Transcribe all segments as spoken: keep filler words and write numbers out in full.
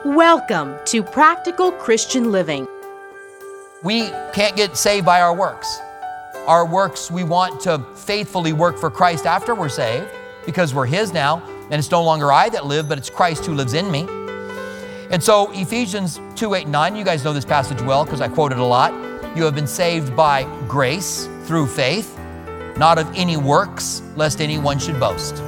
Welcome to Practical Christian Living. We can't get saved by our works. Our works, we want to faithfully work for Christ after we're saved because we're His now, and it's no longer I that live, but it's Christ who lives in me. And so Ephesians two, eight, and nine, you guys know this passage well because I quote it a lot. You have been saved by grace through faith, not of any works, lest anyone should boast.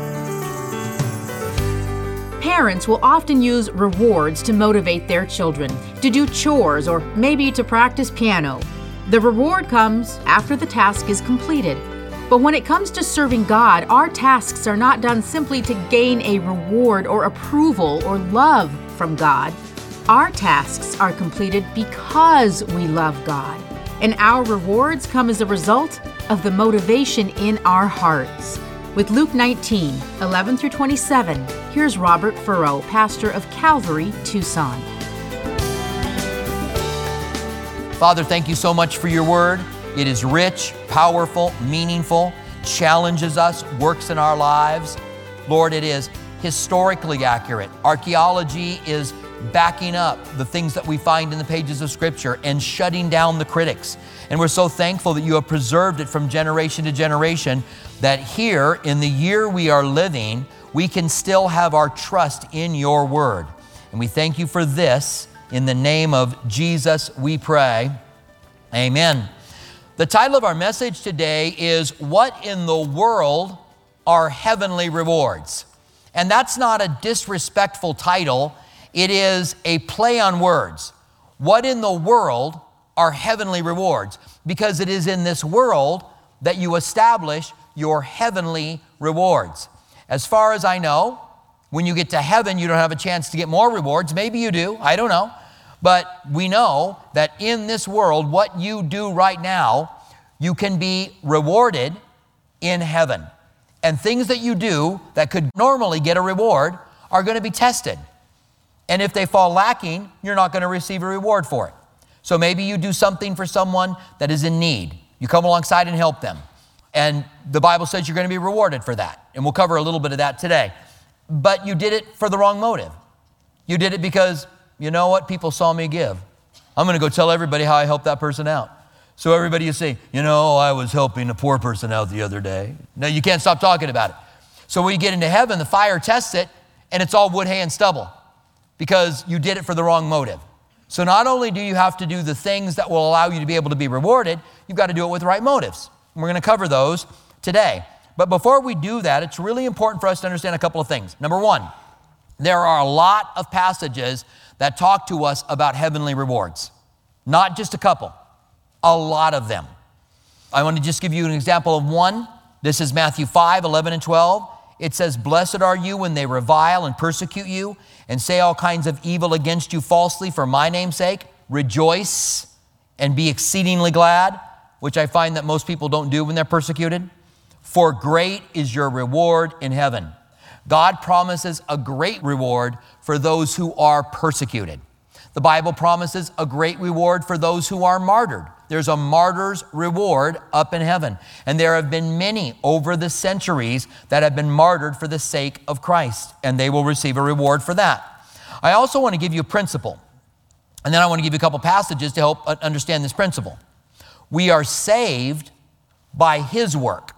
Parents will often use rewards to motivate their children to do chores or maybe to practice piano. The reward comes after the task is completed. But when it comes to serving God, our tasks are not done simply to gain a reward or approval or love from God. Our tasks are completed because we love God, and our rewards come as a result of the motivation in our hearts. With Luke nineteen, eleven through twenty-seven, here's Robert Furrow, pastor of Calvary, Tucson. Father, thank you so much for your word. It is rich, powerful, meaningful, challenges us, works in our lives. Lord, it is historically accurate. Archaeology is backing up the things that we find in the pages of Scripture and shutting down the critics. And we're so thankful that you have preserved it from generation to generation, that here in the year we are living, we can still have our trust in your word. And we thank you for this. In the name of Jesus, we pray. Amen. The title of our message today is, What in the World Are Heavenly Rewards? And that's not a disrespectful title. It is a play on words. What in the world are heavenly rewards? Because it is in this world that you establish your heavenly rewards. As far as I know, when you get to heaven, you don't have a chance to get more rewards. Maybe you do, I don't know. But we know that in this world, what you do right now, you can be rewarded in heaven. And things that you do that could normally get a reward are going to be tested. And if they fall lacking, you're not going to receive a reward for it. So maybe you do something for someone that is in need. You come alongside and help them. And the Bible says you're going to be rewarded for that. And we'll cover a little bit of that today. But you did it for the wrong motive. You did it because, you know what, people saw me give. I'm going to go tell everybody how I helped that person out. So everybody you see, you know, I was helping a poor person out the other day. No, you can't stop talking about it. So when you get into heaven, the fire tests it, and it's all wood, hay, and stubble because you did it for the wrong motive. So not only do you have to do the things that will allow you to be able to be rewarded, you've got to do it with the right motives. And we're going to cover those today. But before we do that, it's really important for us to understand a couple of things. Number one, there are a lot of passages that talk to us about heavenly rewards. Not just a couple, a lot of them. I want to just give you an example of one. This is Matthew five, eleven and twelve. It says, Blessed are you when they revile and persecute you and say all kinds of evil against you falsely for my name's sake. Rejoice and be exceedingly glad, which I find that most people don't do when they're persecuted. For great is your reward in heaven. God promises a great reward for those who are persecuted. The Bible promises a great reward for those who are martyred. There's a martyr's reward up in heaven. And there have been many over the centuries that have been martyred for the sake of Christ, and they will receive a reward for that. I also want to give you a principle, and then I want to give you a couple passages to help understand this principle. We are saved by His work,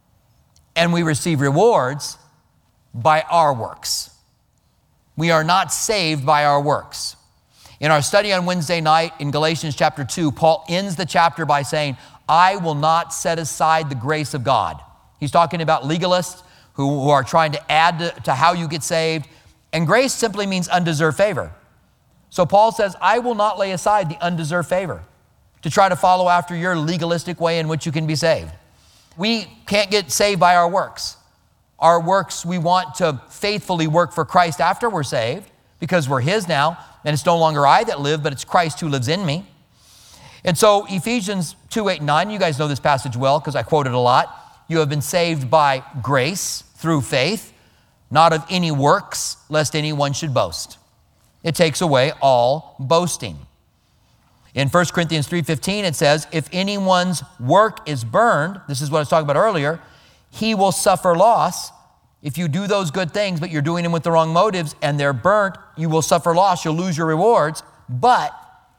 and we receive rewards by our works. We are not saved by our works. In our study on Wednesday night in Galatians chapter two, Paul ends the chapter by saying, I will not set aside the grace of God. He's talking about legalists who, who are trying to add to, to how you get saved. And grace simply means undeserved favor. So Paul says, I will not lay aside the undeserved favor to try to follow after your legalistic way in which you can be saved. We can't get saved by our works. Our works, we want to faithfully work for Christ after we're saved because we're His now, and it's no longer I that live, but it's Christ who lives in me. And so Ephesians two, eight, and nine, you guys know this passage well because I quote it a lot. You have been saved by grace through faith, not of any works, lest anyone should boast. It takes away all boasting. In First Corinthians three fifteen, it says, if anyone's work is burned, this is what I was talking about earlier, he will suffer loss, If you do those good things, but you're doing them with the wrong motives and they're burnt, you will suffer loss, you'll lose your rewards. But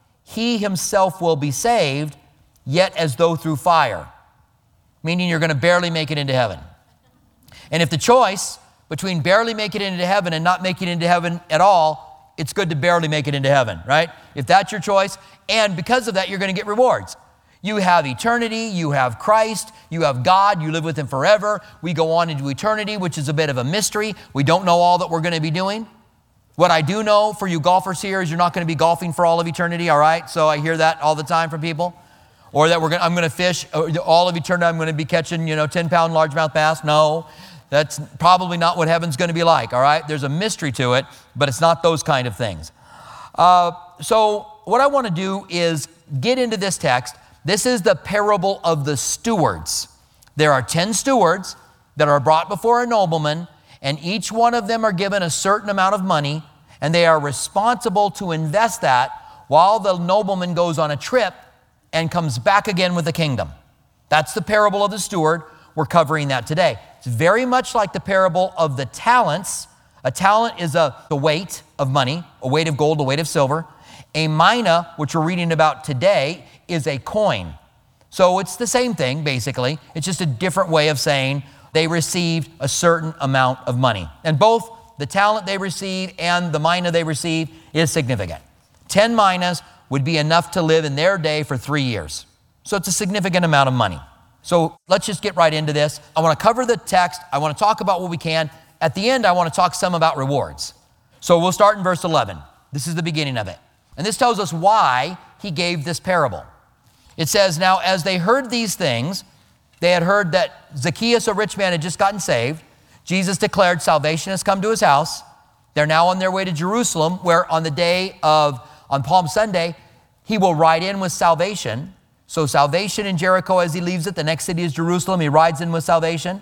he himself will be saved, yet as though through fire. Meaning you're going to barely make it into heaven. And if the choice between barely making it into heaven and not making it into heaven at all, it's good to barely make it into heaven, right? If that's your choice, and because of that, you're going to get rewards. You have eternity, you have Christ, you have God, you live with him forever. We go on into eternity, which is a bit of a mystery. We don't know all that we're going to be doing. What I do know for you golfers here is you're not going to be golfing for all of eternity, all right? So I hear that all the time from people. Or that we're going, I'm going to fish all of eternity, I'm going to be catching, you know, ten pound largemouth bass. No, that's probably not what heaven's going to be like, all right? There's a mystery to it, but it's not those kind of things. Uh, so what I want to do is get into this text. This is the parable of the stewards. There are ten stewards that are brought before a nobleman, and each one of them are given a certain amount of money, and they are responsible to invest that while the nobleman goes on a trip and comes back again with the kingdom. That's the parable of the steward. We're covering that today. It's very much like the parable of the talents. A talent is a, the weight of money, a weight of gold, a weight of silver. A mina, which we're reading about today, is a coin. So it's the same thing, basically. It's just a different way of saying they received a certain amount of money. And both the talent they receive and the mina they receive is significant. Ten minas would be enough to live in their day for three years. So it's a significant amount of money. So let's just get right into this. I want to cover the text. I want to talk about what we can. At the end, I want to talk some about rewards. So we'll start in verse eleven. This is the beginning of it. And this tells us why he gave this parable. It says, now as they heard these things, they had heard that Zacchaeus, a rich man, had just gotten saved. Jesus declared salvation has come to his house. They're now on their way to Jerusalem, where on the day of, on Palm Sunday, he will ride in with salvation. So salvation in Jericho as he leaves it. The next city is Jerusalem. He rides in with salvation.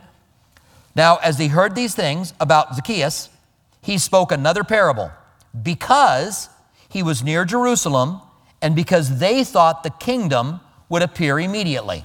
Now, as he heard these things about Zacchaeus, he spoke another parable because he was near Jerusalem and because they thought the kingdom would appear immediately.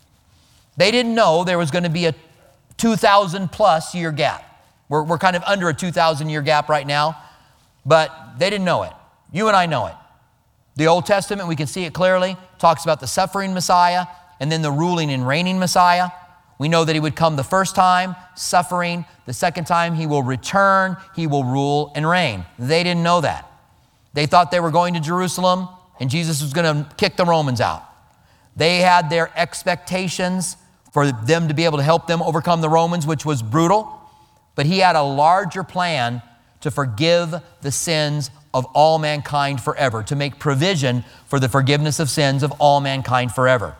They didn't know there was going to be a two thousand plus year gap. We're, we're kind of under a two thousand year gap right now, but they didn't know it. You and I know it. The Old Testament, we can see it clearly, talks about the suffering Messiah and then the ruling and reigning Messiah. We know that he would come the first time, suffering. The second time, he will return, he will rule and reign. They didn't know that. They thought they were going to Jerusalem and Jesus was going to kick the Romans out. They had their expectations for them to be able to help them overcome the Romans, which was brutal. But he had a larger plan to forgive the sins of all mankind forever, to make provision for the forgiveness of sins of all mankind forever.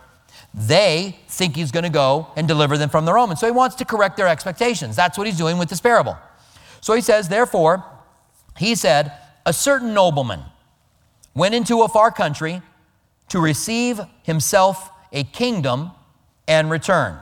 They think he's going to go and deliver them from the Romans. So he wants to correct their expectations. That's what he's doing with this parable. So he says, therefore, he said, a certain nobleman went into a far country to receive himself a kingdom and return.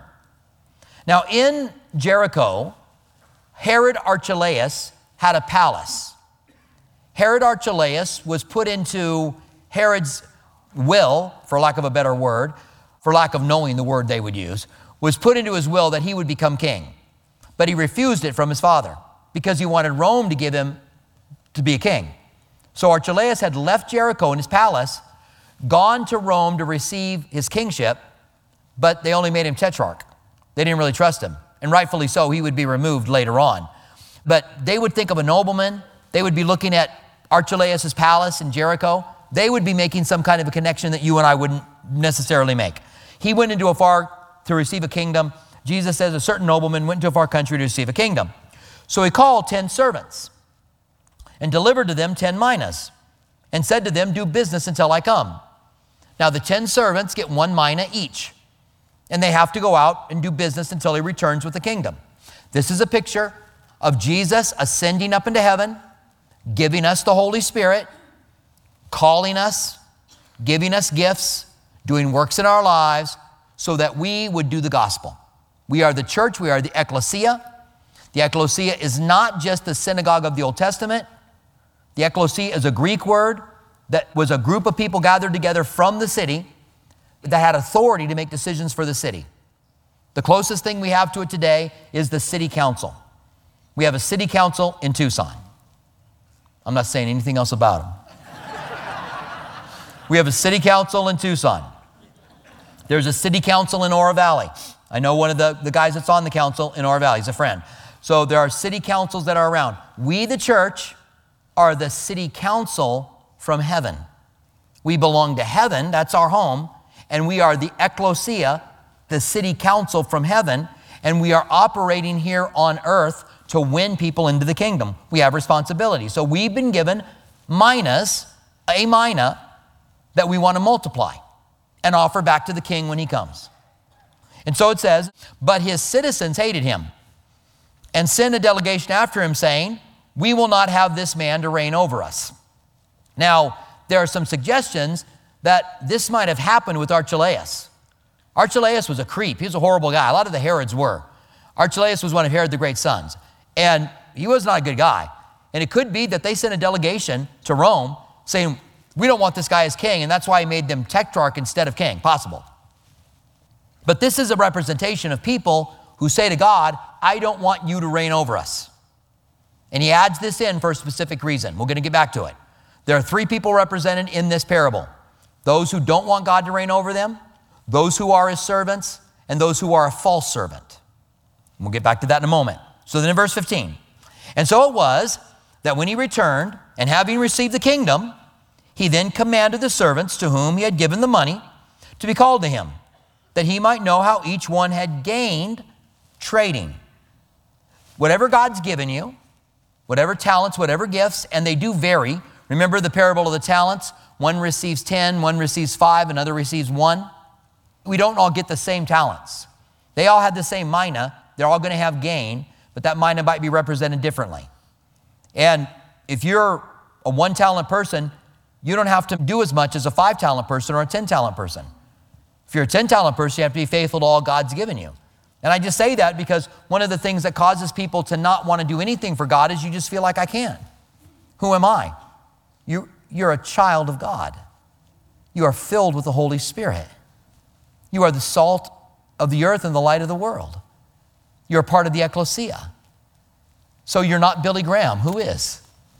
Now in Jericho, Herod Archelaus had a palace. Herod Archelaus was put into Herod's will, for lack of a better word, for lack of knowing the word they would use, was put into his will that he would become king. But he refused it from his father because he wanted Rome to give him to be a king. So Archelaus had left Jericho in his palace, gone to Rome to receive his kingship, but they only made him tetrarch. They didn't really trust him. And rightfully so, he would be removed later on. But they would think of a nobleman. They would be looking at Archelaus' palace in Jericho. They would be making some kind of a connection that you and I wouldn't necessarily make. He went into a far to receive a kingdom. Jesus says a certain nobleman went into a far country to receive a kingdom. So he called ten servants and delivered to them ten minas and said to them, do business until I come. Now the ten servants get one mina each, and they have to go out and do business until he returns with the kingdom. This is a picture of Jesus ascending up into heaven, giving us the Holy Spirit, calling us, giving us gifts, doing works in our lives so that we would do the gospel. We are the church, we are the ecclesia. The ecclesia is not just the synagogue of the Old Testament. The ecclesia is a Greek word that was a group of people gathered together from the city that had authority to make decisions for the city. The closest thing we have to it today is the city council. We have a city council in Tucson. I'm not saying anything else about them. We have a city council in Tucson. There's a city council in Oro Valley. I know one of the, the guys that's on the council in Oro Valley. He's a friend. So there are city councils that are around. We, the church, are the city council from heaven. We belong to heaven. That's our home. And we are the ecclesia, the city council from heaven. And we are operating here on earth to win people into the kingdom. We have responsibility. So we've been given minas, a mina, that we want to multiply and offer back to the king when he comes. And so it says, but his citizens hated him and sent a delegation after him saying, we will not have this man to reign over us. Now, there are some suggestions that this might have happened with Archelaus. Archelaus was a creep. He was a horrible guy. A lot of the Herods were. Archelaus was one of Herod the Great's sons. And he was not a good guy. And it could be that they sent a delegation to Rome saying, we don't want this guy as king, and that's why he made them tetrarch instead of king. Possible. But this is a representation of people who say to God, I don't want you to reign over us. And he adds this in for a specific reason. We're going to get back to it. There are three people represented in this parable. Those who don't want God to reign over them, those who are his servants, and those who are a false servant. We'll get back to that in a moment. So then in verse fifteen, and so it was that when he returned, and having received the kingdom, he then commanded the servants to whom he had given the money to be called to him, that he might know how each one had gained trading. Whatever God's given you, whatever talents, whatever gifts, and they do vary. Remember the parable of the talents? One receives ten, one receives five, another receives one. We don't all get the same talents. They all had the same mina. They're all going to have gain, but that mina might be represented differently. And if you're a one-talent person, you don't have to do as much as a five-talent person or a ten-talent person. If you're a ten-talent person, you have to be faithful to all God's given you. And I just say that because one of the things that causes people to not want to do anything for God is you just feel like I can't. Who am I? You, you're a child of God. You are filled with the Holy Spirit. You are the salt of the earth and the light of the world. You're a part of the ecclesia. So you're not Billy Graham. Who is?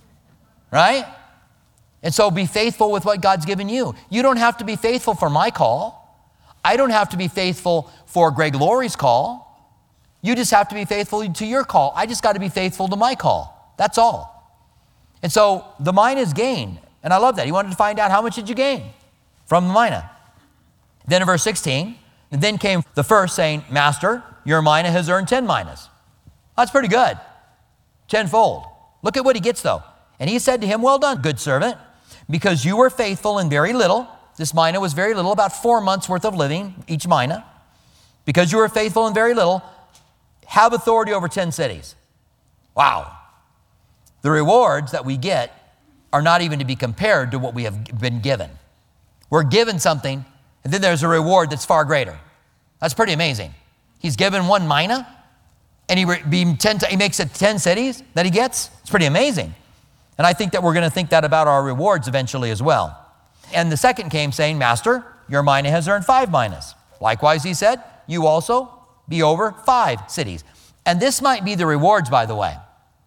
Right? And so be faithful with what God's given you. You don't have to be faithful for my call. I don't have to be faithful for Greg Laurie's call. You just have to be faithful to your call. I just got to be faithful to my call. That's all. And so the mina is gained. And I love that. He wanted to find out how much did you gain from the mina. Then in verse sixteen, and then came the first saying, Master, your mina has earned ten minas. That's pretty good. Tenfold. Look at what he gets though. And he said to him, well done, good servant, because you were faithful in very little. This mina was very little, about four months worth of living, each mina. Because you were faithful in very little, have authority over ten cities. Wow. The rewards that we get are not even to be compared to what we have been given. We're given something, and then there's a reward that's far greater. That's pretty amazing. He's given one mina, and he, re- be ten, he makes it ten cities that he gets. It's pretty amazing. And I think that we're going to think that about our rewards eventually as well. And the second came saying, Master, your mina has earned five minas. Likewise, he said, you also be over five cities. And this might be the rewards, by the way.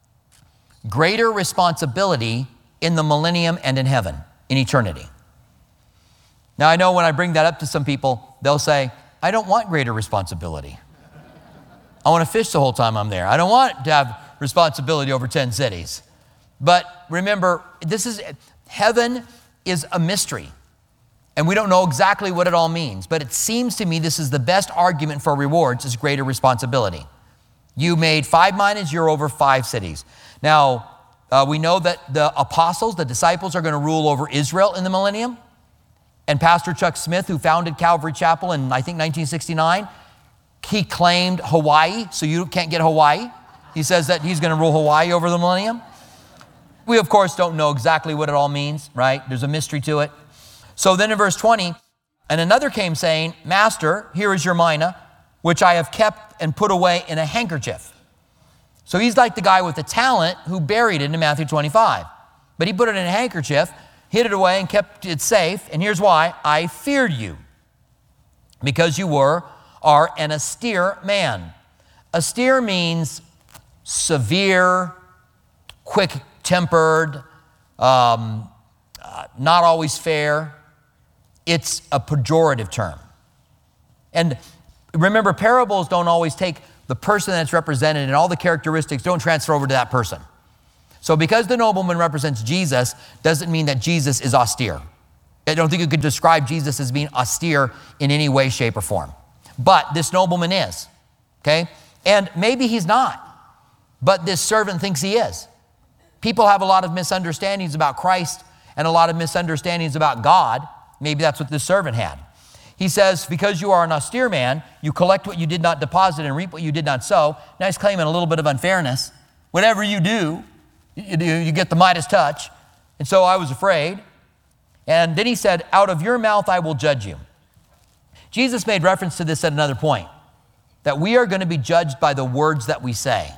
Greater responsibility in the millennium and in heaven, in eternity. Now, I know when I bring that up to some people, they'll say, I don't want greater responsibility. I want to fish the whole time I'm there. I don't want to have responsibility over ten cities. But remember, this is, heaven is a mystery. And we don't know exactly what it all means. But it seems to me this is the best argument for rewards is greater responsibility. You made five minas, you're over five cities. Now, uh, we know that the apostles, the disciples, are going to rule over Israel in the millennium. And Pastor Chuck Smith, who founded Calvary Chapel in, I think, nineteen sixty-nine, he claimed Hawaii, so you can't get Hawaii. He says that he's going to rule Hawaii over the millennium. We, of course, don't know exactly what it all means, right? There's a mystery to it. So then in verse twenty, and another came saying, Master, here is your mina, which I have kept and put away in a handkerchief. So he's like the guy with the talent who buried it in Matthew twenty-five. But he put it in a handkerchief, hid it away, and kept it safe. And here's why. I feared you, because you were, are an austere man. Austere means severe, quick-tempered, um, uh, not always fair. It's a pejorative term. And remember, parables don't always take the person that's represented and all the characteristics don't transfer over to that person. So because the nobleman represents Jesus doesn't mean that Jesus is austere. I don't think you could describe Jesus as being austere in any way, shape, or form. But this nobleman is, okay? And maybe he's not, but this servant thinks he is. People have a lot of misunderstandings about Christ and a lot of misunderstandings about God. Maybe that's what this servant had. He says, because you are an austere man, you collect what you did not deposit and reap what you did not sow. Now he's claiming a little bit of unfairness. Whatever you do, you, you get the Midas touch. And so I was afraid. And then he said, out of your mouth I will judge you. Jesus made reference to this at another point, that we are going to be judged by the words that we say.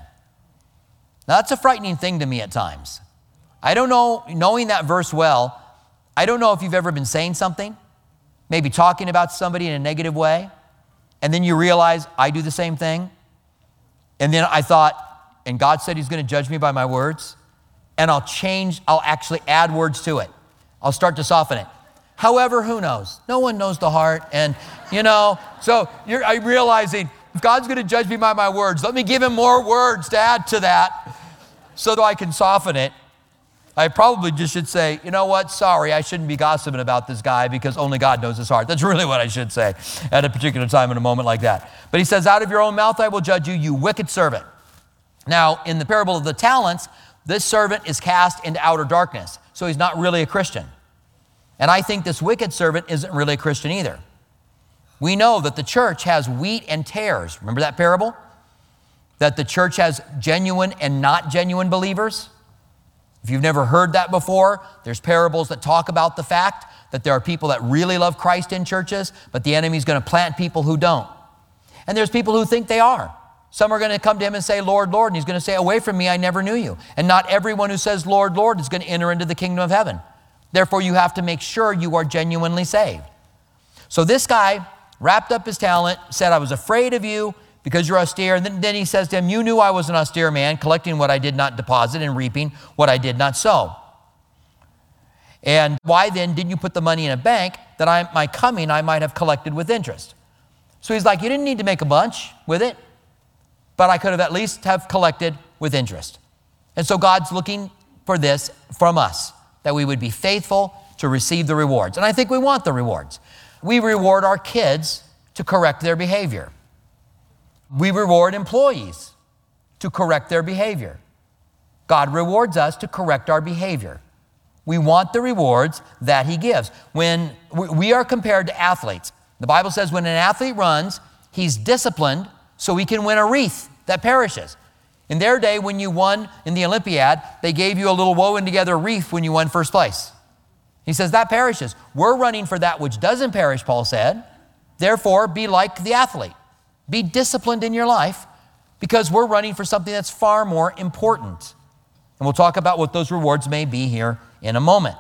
Now that's a frightening thing to me at times. I don't know, knowing that verse well, I don't know if you've ever been saying something, maybe talking about somebody in a negative way, and then you realize I do the same thing. And then I thought, and God said he's going to judge me by my words, and I'll change, I'll actually add words to it. I'll start to soften it. However, who knows? No one knows the heart. And, you know, so you're I'm realizing if God's going to judge me by my words, let me give him more words to add to that so that I can soften it. I probably just should say, you know what? Sorry, I shouldn't be gossiping about this guy because only God knows his heart. That's really what I should say at a particular time in a moment like that. But he says, out of your own mouth I will judge you, you wicked servant. Now, in the parable of the talents, this servant is cast into outer darkness. So he's not really a Christian. And I think this wicked servant isn't really a Christian either. We know that the church has wheat and tares. Remember that parable? That the church has genuine and not genuine believers. If you've never heard that before, there's parables that talk about the fact that there are people that really love Christ in churches, but the enemy's going to plant people who don't. And there's people who think they are. Some are going to come to him and say, Lord, Lord, and he's going to say, away from me, I never knew you. And not everyone who says, Lord, Lord, is going to enter into the kingdom of heaven. Therefore, you have to make sure you are genuinely saved. So this guy wrapped up his talent, said, I was afraid of you because you're austere. And then, then he says to him, you knew I was an austere man, collecting what I did not deposit and reaping what I did not sow. And why then didn't you put the money in a bank that I, my coming I might have collected with interest? So he's like, you didn't need to make a bunch with it, but I could have at least have collected with interest. And so God's looking for this from us, that we would be faithful to receive the rewards. And I think we want the rewards. We reward our kids to correct their behavior. We reward employees to correct their behavior. God rewards us to correct our behavior. We want the rewards that he gives. When we are compared to athletes, the Bible says when an athlete runs, he's disciplined so he can win a wreath that perishes. In their day, when you won in the Olympiad, they gave you a little woven together wreath when you won first place. He says that perishes. We're running for that which doesn't perish, Paul said. Therefore, be like the athlete. Be disciplined in your life because we're running for something that's far more important. And we'll talk about what those rewards may be here in a moment.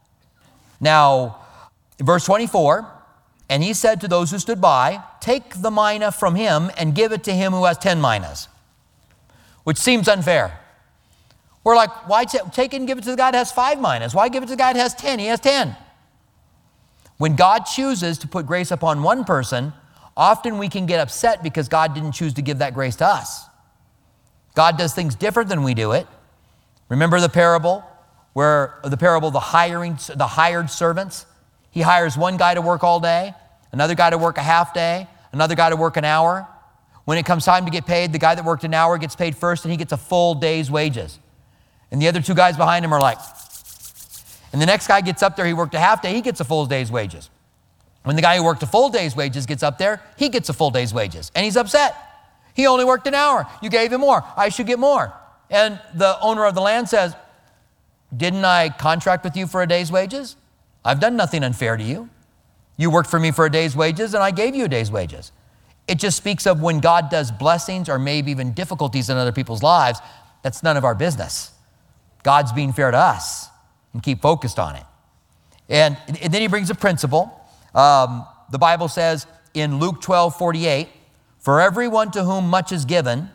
Now, verse twenty-four, and he said to those who stood by, take the mina from him and give it to him who has ten minas, which seems unfair. We're like, why t- take it and give it to the guy that has five minas? Why give it to the guy that has ten? He has ten. When God chooses to put grace upon one person, often we can get upset because God didn't choose to give that grace to us. God does things different than we do it. Remember the parable where the parable of the hiring, the hired servants? He hires one guy to work all day, another guy to work a half day, another guy to work an hour. When it comes time to get paid, the guy that worked an hour gets paid first and he gets a full day's wages. And the other two guys behind him are like, and the next guy gets up there, he worked a half day, he gets a full day's wages. When the guy who worked a full day's wages gets up there, he gets a full day's wages. And he's upset. He only worked an hour. You gave him more. I should get more. And the owner of the land says, didn't I contract with you for a day's wages? I've done nothing unfair to you. You worked for me for a day's wages and I gave you a day's wages. It just speaks of when God does blessings or maybe even difficulties in other people's lives, that's none of our business. God's being fair to us and keep focused on it. And, and then he brings a principle. Um, the Bible says in Luke twelve forty-eight, for everyone to whom much is given,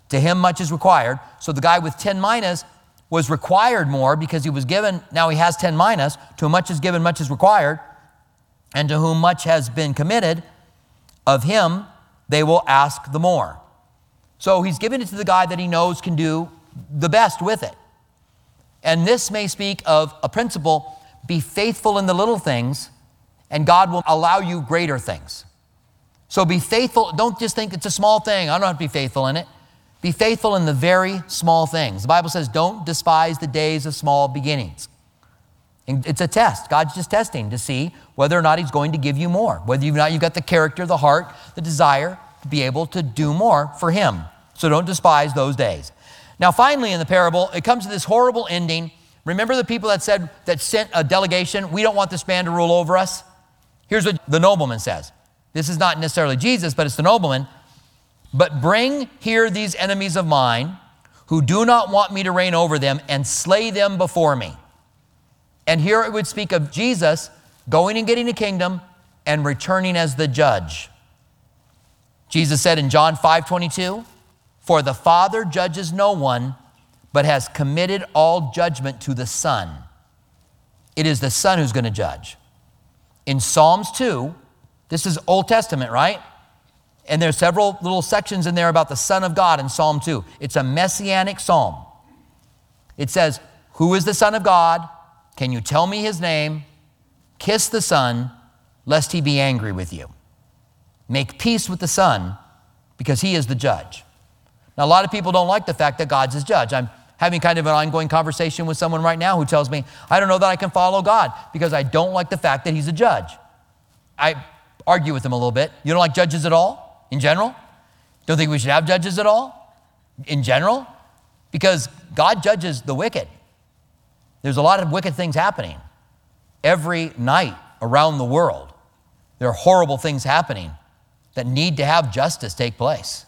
To him much is required. So the guy with ten minas was required more because he was given, now he has ten minas. To whom much is given, much is required. And to whom much has been committed, of him they will ask the more. So he's giving it to the guy that he knows can do the best with it. And this may speak of a principle: be faithful in the little things, and God will allow you greater things. So be faithful. Don't just think it's a small thing. I don't have to be faithful in it. Be faithful in the very small things. The Bible says, don't despise the days of small beginnings. And it's a test. God's just testing to see whether or not he's going to give you more, whether or not you've got the character, the heart, the desire to be able to do more for him. So don't despise those days. Now, finally, in the parable, it comes to this horrible ending. Remember the people that said, that sent a delegation, we don't want this man to rule over us? Here's what the nobleman says. This is not necessarily Jesus, but it's the nobleman. But bring here these enemies of mine who do not want me to reign over them, and slay them before me. And here it would speak of Jesus going and getting a kingdom and returning as the judge. Jesus said in John five twenty-two, for the Father judges no one, but has committed all judgment to the Son. It is the Son who's going to judge. In Psalms two, this is Old Testament, right? And there's several little sections in there about the Son of God in Psalm two. It's a messianic psalm. It says, who is the Son of God? Can you tell me his name? Kiss the Son, lest he be angry with you. Make peace with the Son, because he is the judge. Now, a lot of people don't like the fact that God's his judge. I'm having kind of an ongoing conversation with someone right now who tells me, I don't know that I can follow God because I don't like the fact that he's a judge. I argue with him a little bit. You don't like judges at all, in general? Don't think we should have judges at all, in general? Because God judges the wicked. There's a lot of wicked things happening every night around the world. There are horrible things happening that need to have justice take place.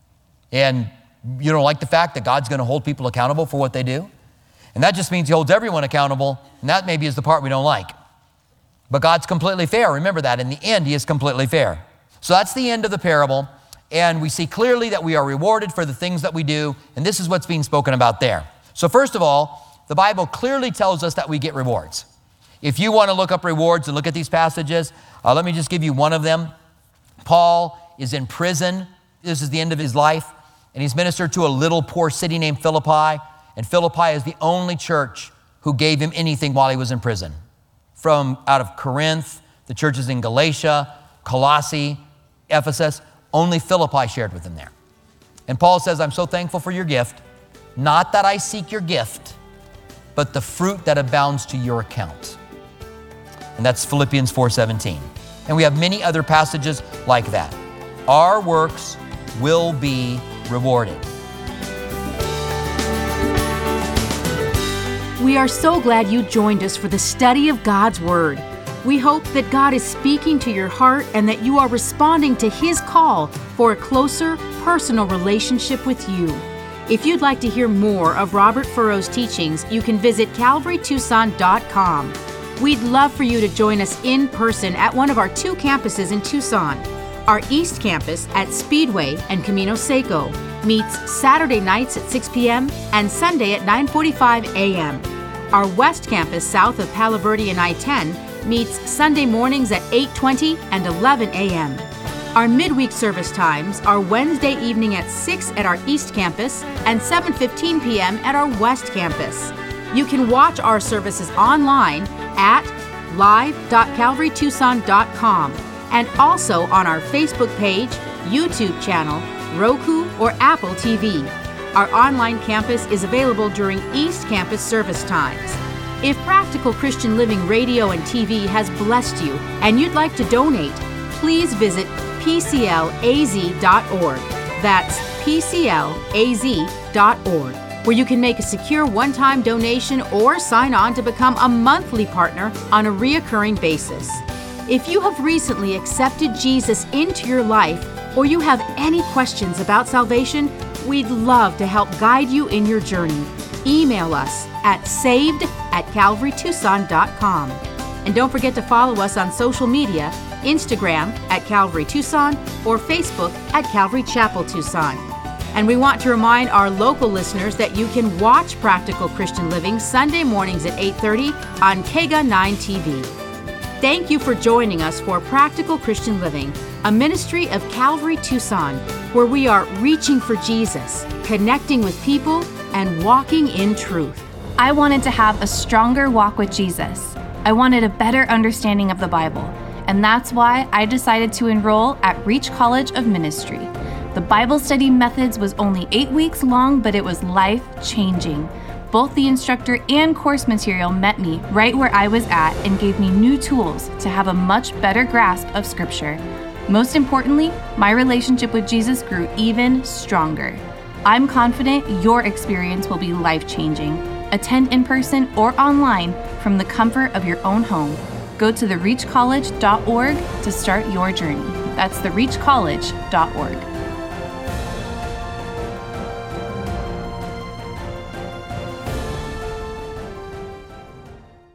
And you don't like the fact that God's going to hold people accountable for what they do? And that just means he holds everyone accountable, and that maybe is the part we don't like. But God's completely fair. Remember that. In the end, he is completely fair. So that's the end of the parable, and we see clearly that we are rewarded for the things that we do, and this is what's being spoken about there. So first of all, the Bible clearly tells us that we get rewards. If you want to look up rewards and look at these passages, uh, let me just give you one of them. Paul is in prison. This is the end of his life, and he's ministered to a little poor city named Philippi, and Philippi is the only church who gave him anything while he was in prison. From out of Corinth, the churches in Galatia, Colossae, Ephesus, only Philippi shared with him there. And Paul says, I'm so thankful for your gift, not that I seek your gift, but the fruit that abounds to your account. And that's Philippians four seventeen. And we have many other passages like that. Our works will be rewarded. We are so glad you joined us for the study of God's Word. We hope that God is speaking to your heart and that you are responding to His call for a closer, personal relationship with you. If you'd like to hear more of Robert Furrow's teachings, you can visit calvary tucson dot com. We'd love for you to join us in person at one of our two campuses in Tucson. Our East Campus at Speedway and Camino Seco meets Saturday nights at six p.m. and Sunday at nine forty-five a.m. Our West Campus south of Palo Verde and I ten meets Sunday mornings at eight twenty and eleven a.m. Our midweek service times are Wednesday evening at six at our East Campus and seven fifteen p.m. at our West Campus. You can watch our services online at live dot calvary tucson dot com and also on our Facebook page, YouTube channel, Roku, or Apple T V. Our online campus is available during East Campus service times. If Practical Christian Living Radio and T V has blessed you and you'd like to donate, please visit p c l a z dot org. That's p c l a z dot org, where you can make a secure one-time donation or sign on to become a monthly partner on a reoccurring basis. If you have recently accepted Jesus into your life, or you have any questions about salvation, we'd love to help guide you in your journey. Email us at saved at calvary tucson dot com. And don't forget to follow us on social media, Instagram at Calvary Tucson or Facebook at Calvary Chapel Tucson. And we want to remind our local listeners that you can watch Practical Christian Living Sunday mornings at eight thirty on K G A nine T V. Thank you for joining us for Practical Christian Living, a ministry of Calvary Tucson, where we are reaching for Jesus, connecting with people, and walking in truth. I wanted to have a stronger walk with Jesus. I wanted a better understanding of the Bible, and that's why I decided to enroll at Reach College of Ministry. The Bible study methods was only eight weeks long, but it was life-changing. Both the instructor and course material met me right where I was at and gave me new tools to have a much better grasp of Scripture. Most importantly, my relationship with Jesus grew even stronger. I'm confident your experience will be life-changing. Attend in person or online from the comfort of your own home. Go to the reach college dot org to start your journey. That's the reach college dot org.